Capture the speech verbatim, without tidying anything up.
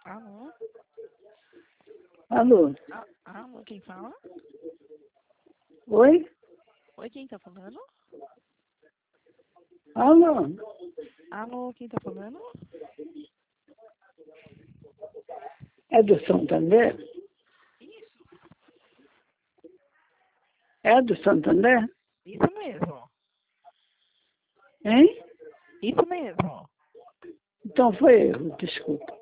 Alô? Alô? Ah, alô, quem fala? Oi? Oi, quem tá falando? Alô? Alô, quem tá falando? É do Santander? Isso. É do Santander? Isso mesmo. Hein? Isso mesmo. Então foi erro, desculpa.